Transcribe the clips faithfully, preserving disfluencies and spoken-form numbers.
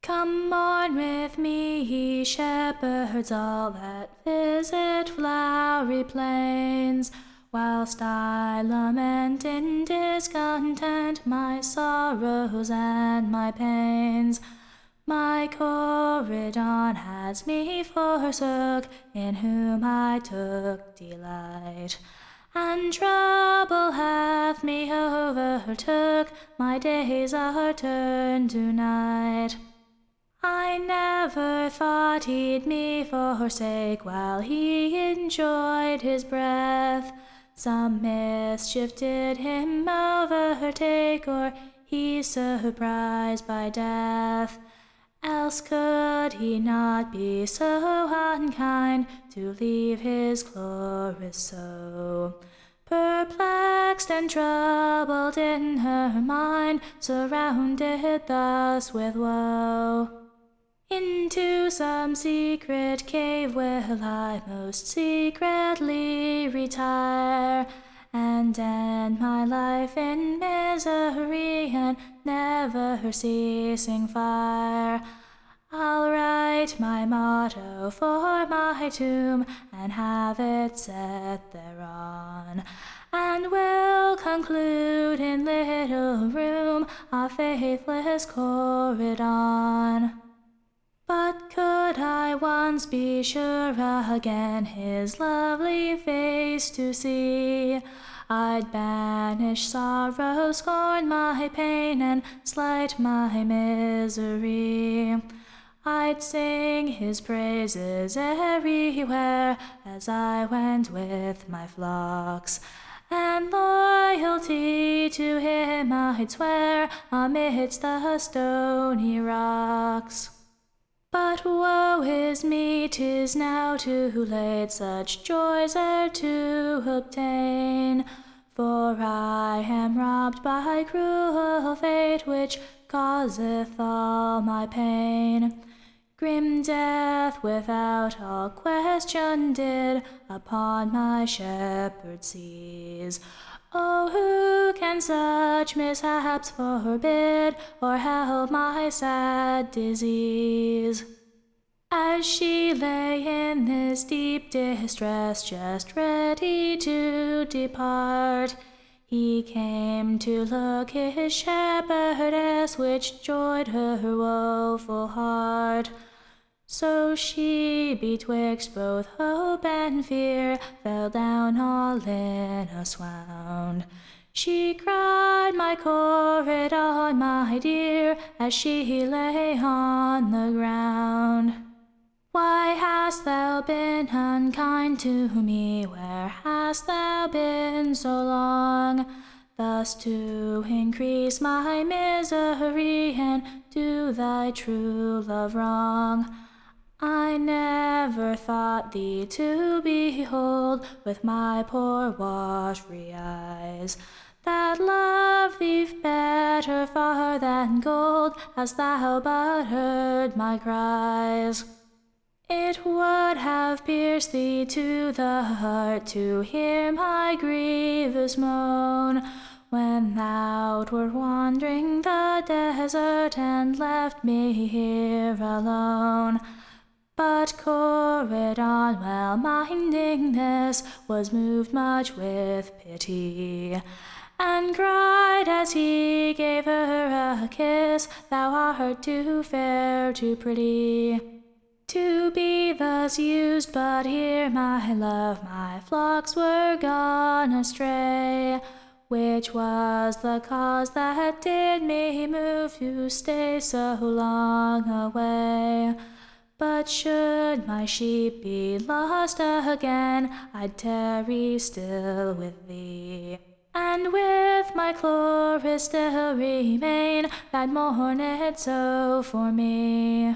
Come mourn with me, ye shepherds all that visit flowery plains, whilst I lament in discontent my sorrows and my pains. My Corydon has me forsook, in whom I took delight, and trouble hath me overtook, my days are turned to night. I never thought he'd me forsake while he enjoyed his breath. Some mischief did him overtake, or he surprised by death. Else could he not be so unkind to leave his Chloris so perplexed and troubled in her mind, surrounded thus with woe? Into some secret cave will I most secretly retire, and end my life in misery and never ceasing fire. I'll write my motto for my tomb, and have it set thereon, and will conclude in little room a faithless Corydon. But could I once be sure again his lovely face to see, I'd banish sorrow, scorn my pain, and slight my misery. I'd sing his praises everywhere as I went with my flocks, and loyalty to him I'd swear amidst the stony rocks. But woe is me, 'tis now too late such joys are to obtain, for I am robbed by cruel fate, which causeth all my pain. Grim death without all question did upon my shepherd seize. Oh, who can such mishaps forbid, or help my sad disease? As she lay in this deep distress, just ready to depart, he came to look his shepherdess, which joyed her woeful heart. So she, betwixt both hope and fear, fell down all in a swound. She cried, my Corydon, my dear, as she lay on the ground. Why hast thou been unkind to me? Where hast thou been so long? Thus to increase my misery, and do thy true love wrong. I never thought thee to behold with my poor watery eyes, that love thee better far than gold, hast thou but heard my cries. It would have pierced thee to the heart to hear my grievous moan, when thou wert wandering the desert and left me here alone. But Corydon, well minding this, was moved much with pity, and cried as he gave her a kiss, thou art too fair, too pretty, to be thus used. But here, my love, my flocks were gone astray, which was the cause that did me move to stay so long away. But should my sheep be lost again, I'd tarry still with thee, and with my Chloris still remain, that mourned so for me.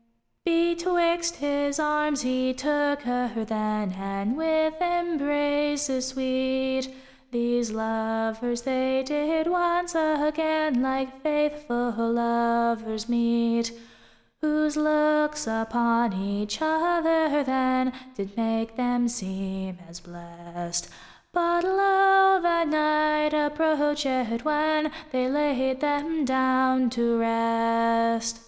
Betwixt his arms he took her then, and with embraces sweet, these lovers they did once again like faithful lovers meet, whose looks upon each other then did make them seem as blessed. But lo, the night approached when they laid them down to rest.